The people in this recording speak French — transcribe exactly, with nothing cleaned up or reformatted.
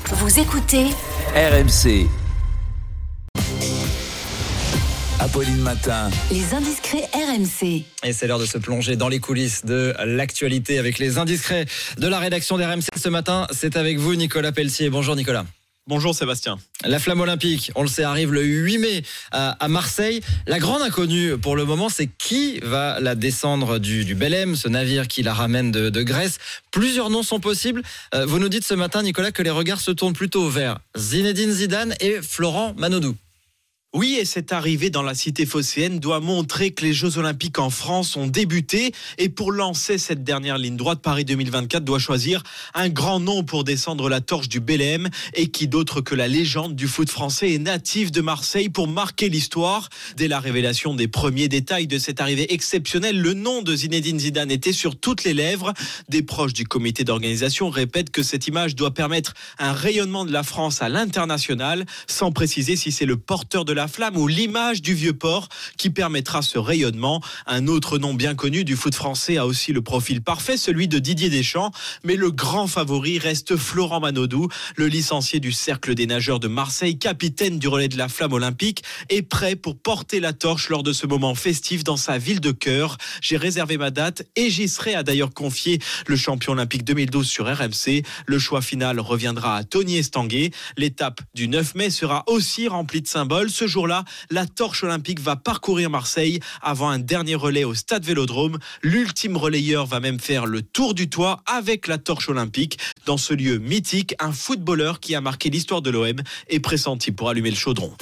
Vous écoutez R M C. Apolline Matin. Les indiscrets R M C. Et c'est l'heure de se plonger dans les coulisses de l'actualité avec les indiscrets de la rédaction d'R M C. Ce matin, c'est avec vous Nicolas Pelletier. Bonjour Nicolas. Bonjour Sébastien. La flamme olympique, on le sait, arrive le huit mai à, à Marseille. La grande inconnue pour le moment, c'est qui va la descendre du, du Belém, ce navire qui la ramène de, de Grèce. Plusieurs noms sont possibles. Euh, vous nous dites ce matin, Nicolas, que les regards se tournent plutôt vers Zinedine Zidane et Florent Manodou. Oui, et cette arrivée dans la cité phocéenne doit montrer que les Jeux Olympiques en France ont débuté. Et pour lancer cette dernière ligne droite, Paris deux mille vingt-quatre doit choisir un grand nom pour descendre la torche du Belém. Et qui d'autre que la légende du foot français est natif de Marseille pour marquer l'histoire. Dès la révélation des premiers détails de cette arrivée exceptionnelle, le nom de Zinedine Zidane était sur toutes les lèvres. Des proches du comité d'organisation répètent que cette image doit permettre un rayonnement de la France à l'international, sans préciser si c'est le porteur de la flamme ou l'image du vieux port qui permettra ce rayonnement. Un autre nom bien connu du foot français a aussi le profil parfait, celui de Didier Deschamps, mais le grand favori reste Florent Manodou, le licencié du Cercle des nageurs de Marseille, capitaine du relais de la flamme olympique, est prêt pour porter la torche lors de ce moment festif dans sa ville de cœur. J'ai réservé ma date et j'y serai, a d'ailleurs confié le champion olympique deux mille douze sur R M C. Le choix final reviendra à Tony Estanguet. L'étape du neuf mai sera aussi remplie de symboles. Ce jour-là, la torche olympique va parcourir Marseille avant un dernier relais au stade Vélodrome. L'ultime relayeur va même faire le tour du toit avec la torche olympique. Dans ce lieu mythique, un footballeur qui a marqué l'histoire de l'O M est pressenti pour allumer le chaudron.